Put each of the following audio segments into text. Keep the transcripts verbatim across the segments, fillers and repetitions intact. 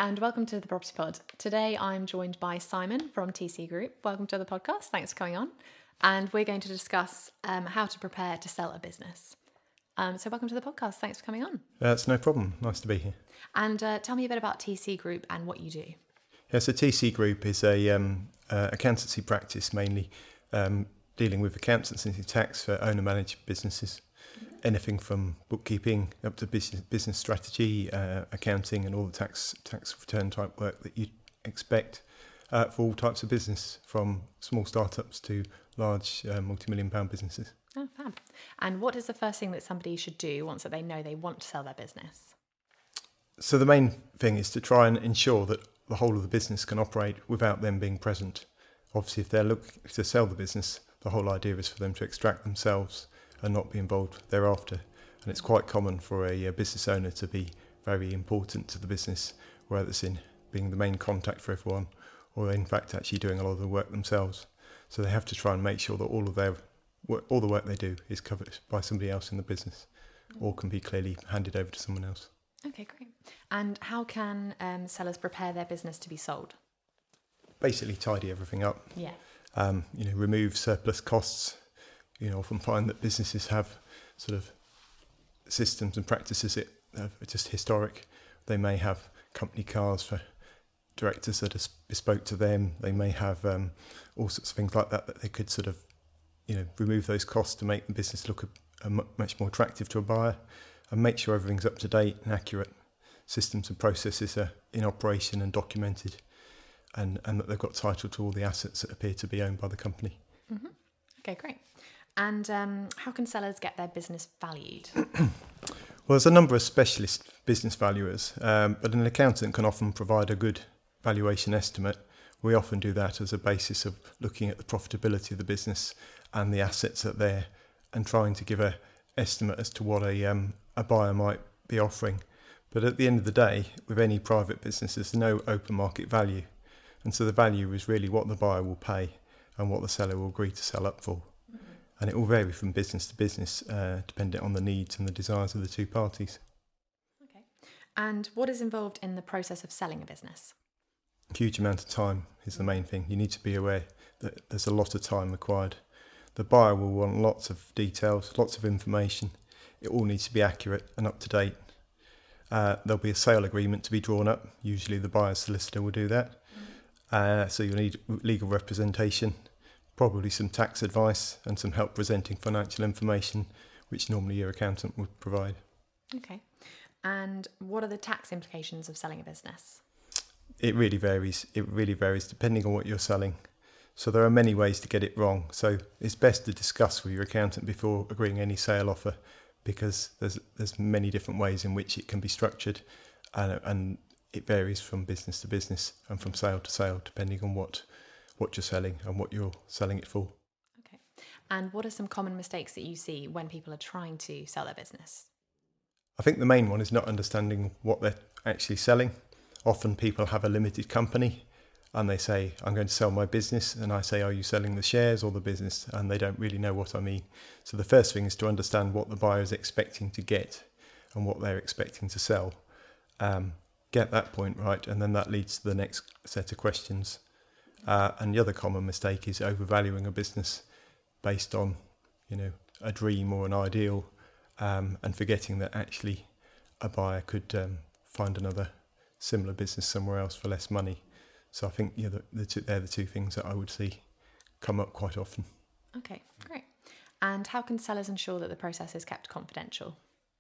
and welcome to the Property Pod. Today I'm joined by Simon from T C Group. Welcome to the podcast. Thanks for coming on. And we're going to discuss um, how to prepare to sell a business. Um, so welcome to the podcast. Thanks for coming on. That's no problem. Nice to be here. And uh, tell me a bit about T C Group and what you do. Yeah, so T C Group is a um, uh, accountancy practice mainly um, dealing with accountancy and tax for owner-managed businesses. Anything from bookkeeping up to business business strategy, uh, accounting, and all the tax tax return type work that you'd expect uh, for all types of business, from small startups to large uh, multi-million pound businesses. Oh, fab. And what is the first thing that somebody should do once that they know they want to sell their business? So the main thing is to try and ensure that the whole of the business can operate without them being present. Obviously, if they're looking to sell the business, the whole idea is for them to extract themselves and not be involved thereafter. And it's quite common for a, a business owner to be very important to the business, whether it's in being the main contact for everyone or in fact actually doing a lot of the work themselves. So they have to try and make sure that all of their work, all the work they do is covered by somebody else in the business or can be clearly handed over to someone else. Okay, great. And how can um, sellers prepare their business to be sold? Basically tidy everything up. Yeah. Um, you know, remove surplus costs. You know, often find that businesses have sort of systems and practices that are just historic. They may have company cars for directors that are bespoke to them. They may have um, all sorts of things like that that they could sort of, you know, remove those costs to make the business look a, a much more attractive to a buyer, and make sure everything's up to date and accurate. Systems and processes are in operation and documented, and, and that they've got title to all the assets that appear to be owned by the company. Mm-hmm. Okay, great. And um, how can sellers get their business valued? Well, there's a number of specialist business valuers, um, but an accountant can often provide a good valuation estimate. We often do that as a basis of looking at the profitability of the business and the assets that are there, and trying to give a estimate as to what a um, a buyer might be offering. But at the end of the day, with any private business, there's no open market value, and so the value is really what the buyer will pay and what the seller will agree to sell up for. And it will vary from business to business, uh, depending on the needs and the desires of the two parties. Okay. And what is involved in the process of selling a business? A huge amount of time is the main thing. You need to be aware that there's a lot of time required. The buyer will want lots of details, lots of information. It all needs to be accurate and up to date. Uh, there'll be a sale agreement to be drawn up. Usually the buyer's solicitor will do that. Uh, so you'll need legal representation, probably some tax advice and some help presenting financial information, which normally your accountant would provide. Okay. And what are the tax implications of selling a business? It really varies. It really varies depending on what you're selling. So there are many ways to get it wrong. So it's best to discuss with your accountant before agreeing any sale offer, because there's there's many different ways in which it can be structured, and, and it varies from business to business and from sale to sale, depending on what what you're selling and what you're selling it for. Okay. And what are some common mistakes that you see when people are trying to sell their business? I think the main one is not understanding what they're actually selling. Often people have a limited company and they say, I'm going to sell my business. And I say, are you selling the shares or the business? And they don't really know what I mean. So the first thing is to understand what the buyer is expecting to get and what they're expecting to sell. Um, get that point right, and then that leads to the next set of questions. Uh, and the other common mistake is overvaluing a business based on, you know, a dream or an ideal, um, and forgetting that actually a buyer could um, find another similar business somewhere else for less money. So I think, you know, the, the two, they're the two things that I would see come up quite often. Okay, great. And how can sellers ensure that the process is kept confidential?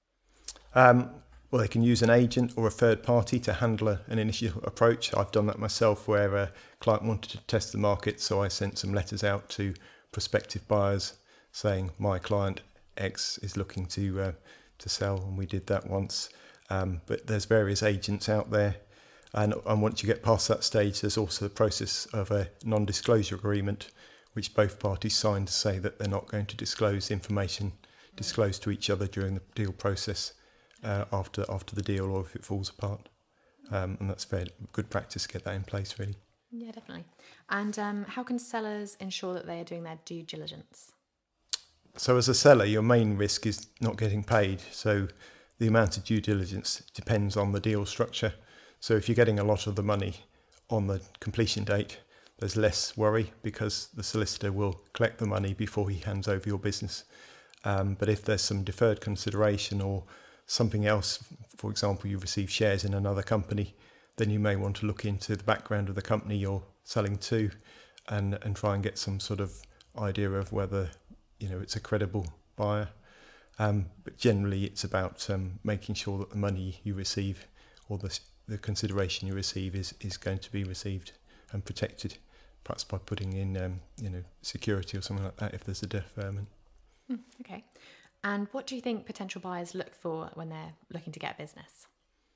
Um, Well, they can use an agent or a third party to handle a, an initial approach. I've done that myself, where a client wanted to test the market, so I sent some letters out to prospective buyers saying my client X is looking to uh, to sell, and we did that once. Um, but there's various agents out there, and, and once you get past that stage, there's also the process of a non-disclosure agreement, which both parties sign to say that they're not going to disclose information disclosed to each other during the deal process. Uh, after after the deal, or if it falls apart, um, and that's fair good practice to get that in place, really. Yeah, definitely. And um, how can sellers ensure that they are doing their due diligence? So as a seller, your main risk is not getting paid. So the amount of due diligence depends on the deal structure. So if you're getting a lot of the money on the completion date, there's less worry because the solicitor will collect the money before he hands over your business. Um, but if there's some deferred consideration or something else, for example, you receive shares in another company, then you may want to look into the background of the company you're selling to and, and try and get some sort of idea of whether, you know, it's a credible buyer. Um, but generally it's about um, making sure that the money you receive or the, the consideration you receive is, is going to be received and protected, perhaps by putting in, um, you know, security or something like that if there's a deferment. Mm, okay. And what do you think potential buyers look for when they're looking to get a business?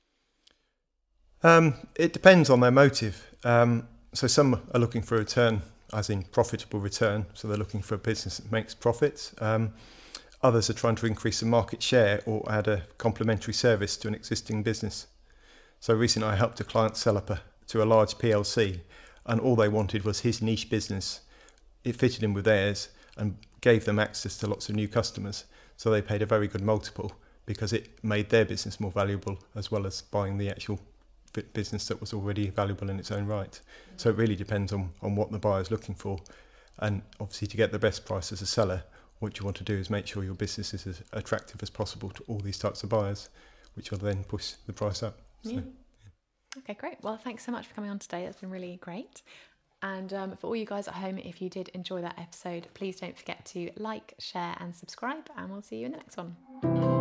Um, it depends on their motive. Um, so some are looking for a return, as in profitable return. So they're looking for a business that makes profits. Um, others are trying to increase the market share or add a complementary service to an existing business. So recently I helped a client sell up a, to a large P L C, and all they wanted was his niche business. It fitted in with theirs and gave them access to lots of new customers. So they paid a very good multiple because it made their business more valuable as well as buying the actual business that was already valuable in its own right. So it really depends on, on what the buyer's looking for. And obviously to get the best price as a seller, what you want to do is make sure your business is as attractive as possible to all these types of buyers, which will then push the price up. So, yeah. Okay, great. Well, thanks so much for coming on today. That's been really great. And um, for all you guys at home, if you did enjoy that episode, please don't forget to like, share and subscribe, and we'll see you in the next one.